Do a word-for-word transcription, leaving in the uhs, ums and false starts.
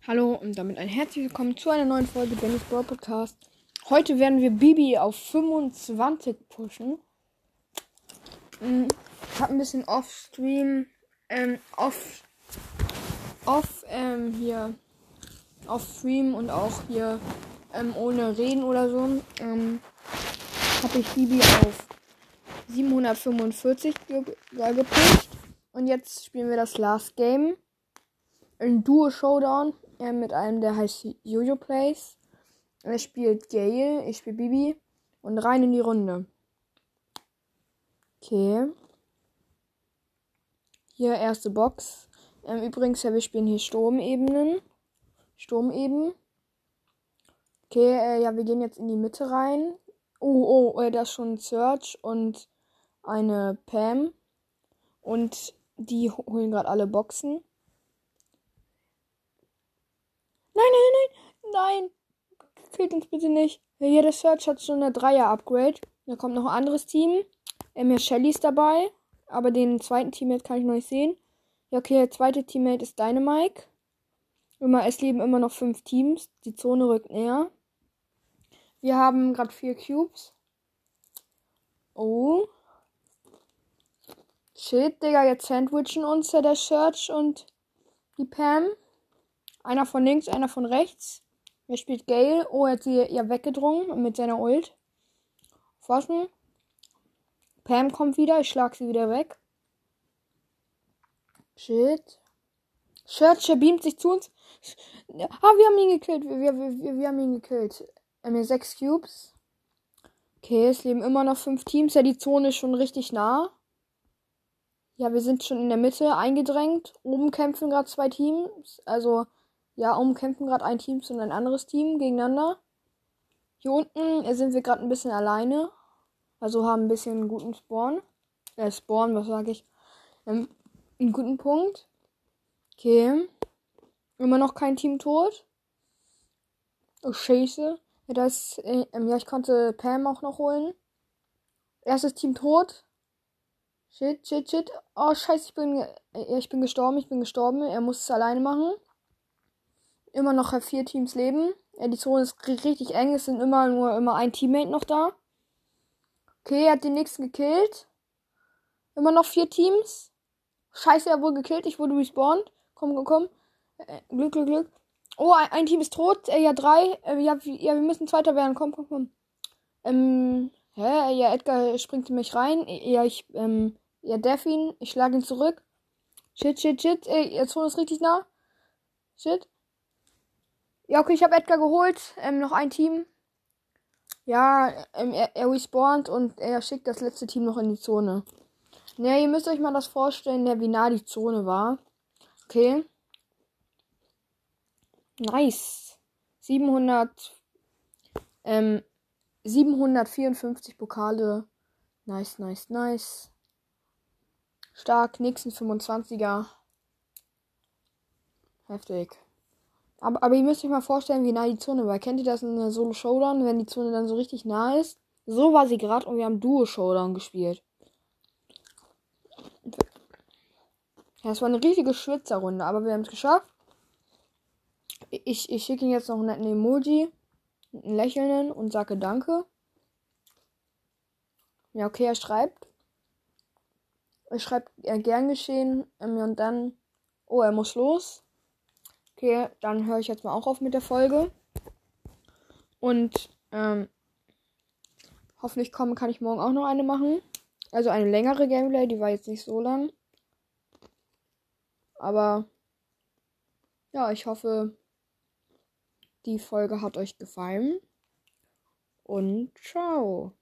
Hallo und damit ein herzlich willkommen zu einer neuen Folge Benny's Brawl Podcast. Heute werden wir Bibi auf fünfundzwanzig pushen. Ich habe ein bisschen off-stream, ähm, off, off, ähm, hier, off-stream und auch hier, ähm, ohne Reden oder so, ähm, habe ich Bibi auf siebenhundertfünfundvierzig ge ge gepusht. Und jetzt spielen wir das Last Game. Ein Duo-Showdown äh, mit einem, der heißt Jojo Plays. Er spielt Gale, ich spiele Bibi. Und rein in die Runde. Okay. Hier erste Box. Ähm, übrigens, ja, wir spielen hier Sturmebenen. Sturmeben. Okay, äh, ja, wir gehen jetzt in die Mitte rein. Oh, oh, äh, da ist schon ein Search und eine Pam. Und die holen gerade alle Boxen. Nein, nein, nein, nein. Killt uns bitte nicht. Hier, der Search hat schon eine Dreier-Upgrade. Da kommt noch ein anderes Team. Ähm, hier Shelly ist dabei. Aber den zweiten Teammate kann ich noch nicht sehen. Ja, okay, der zweite Teammate ist Dynamike. Immer, es leben immer noch fünf Teams. Die Zone rückt näher. Wir haben gerade vier Cubes. Oh. Shit, Digga, jetzt sandwichen uns ja der Search und die Pam. Einer von links, einer von rechts. Wer spielt Gale? Oh, er hat sie ja weggedrungen mit seiner Ult. Forschen. Pam kommt wieder. Ich schlag sie wieder weg. Shit. Searcher beamt sich zu uns. Ah, wir haben ihn gekillt. Wir, wir, wir, wir haben ihn gekillt. Wir haben hier sechs Cubes. Okay, es leben immer noch fünf Teams. Ja, die Zone ist schon richtig nah. Ja, wir sind schon in der Mitte eingedrängt. Oben kämpfen gerade zwei Teams. Also, ja, oben kämpfen gerade ein Team und ein anderes Team gegeneinander. Hier unten sind wir gerade ein bisschen alleine. Also haben ein bisschen einen guten Spawn. Äh, Spawn, was sage ich? Ähm, einen guten Punkt. Okay. Immer noch kein Team tot. Oh, scheiße. Ja, da ist, äh, ja, ich konnte Pam auch noch holen. Erstes Team tot. Shit, shit, shit. Oh, scheiße, ich bin, äh, ich bin gestorben, ich bin gestorben. Er muss es alleine machen. Immer noch vier Teams leben. Ja, die Zone ist richtig eng. Es sind immer nur immer ein Teammate noch da. Okay, er hat den nächsten gekillt. Immer noch vier Teams. Scheiße, er wurde gekillt. Ich wurde respawned. Komm, komm, komm. Äh, Glück, Glück, Glück. Oh, ein, ein Team ist tot. Äh, ja, drei. Äh, ja, ja, wir müssen Zweiter werden. Komm, komm, komm. Ähm, hä? Ja, Edgar springt in mich rein. Ja, ich, ähm, ja, deff ihn. Ich schlage ihn zurück. Shit, shit, shit. Ey, der Zone ist richtig nah. Shit. Ja, okay, ich habe Edgar geholt. Ähm, noch ein Team. Ja, ähm, er, er respawnt und er schickt das letzte Team noch in die Zone. Ne, ihr müsst euch mal das vorstellen, wie nah die Zone war. Okay. Nice. siebenhundert, ähm, siebenhundertvierundfünfzig Pokale. Nice, nice, nice. Stark. Nächsten fünfundzwanziger. Heftig. Aber, aber ihr müsst euch mal vorstellen, wie nah die Zone war. Kennt ihr das in einer Solo-Showdown, wenn die Zone dann so richtig nah ist? So war sie gerade und wir haben Duo-Showdown gespielt. Ja, es war eine richtige Schwitzerrunde, aber wir haben es geschafft. Ich, ich schicke ihm jetzt noch einen Emoji, einen lächelnden und sage Danke. Ja, okay, er schreibt. Er schreibt, ja, gern geschehen. Und dann, oh, er muss los. Okay, dann höre ich jetzt mal auch auf mit der Folge. Und, ähm, hoffentlich kommen, kann ich morgen auch noch eine machen. Also eine längere Gameplay, die war jetzt nicht so lang. Aber, ja, ich hoffe, die Folge hat euch gefallen. Und ciao.